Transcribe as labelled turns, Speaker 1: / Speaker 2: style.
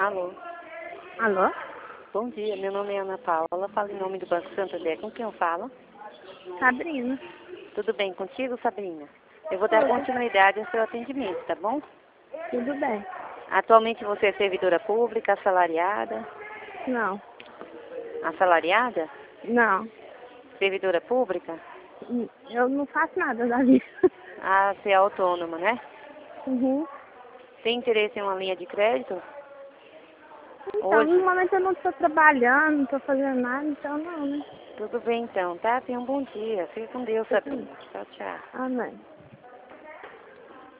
Speaker 1: Alô,
Speaker 2: Alô?
Speaker 1: bom dia, meu nome é Ana Paula, falo em nome do Banco Santander, com quem eu falo?
Speaker 2: Sabrina.
Speaker 1: Tudo bem contigo, Sabrina? Eu vou dar continuidade ao seu atendimento, tá bom?
Speaker 2: Tudo bem?
Speaker 1: Atualmente você é servidora pública, assalariada?
Speaker 2: Não.
Speaker 1: Assalariada?
Speaker 2: Não.
Speaker 1: Servidora pública?
Speaker 2: Eu não faço nada da vida.
Speaker 1: Ah, você é autônoma, né?
Speaker 2: Uhum.
Speaker 1: Tem interesse em uma linha de crédito?
Speaker 2: Então,
Speaker 1: Hoje?
Speaker 2: no momento eu não estou trabalhando, não estou fazendo nada, então não, né?
Speaker 1: Tudo bem então, tá? Tenha um bom dia. Fique com Deus, Sabrina. Tchau, tchau.
Speaker 2: Amém.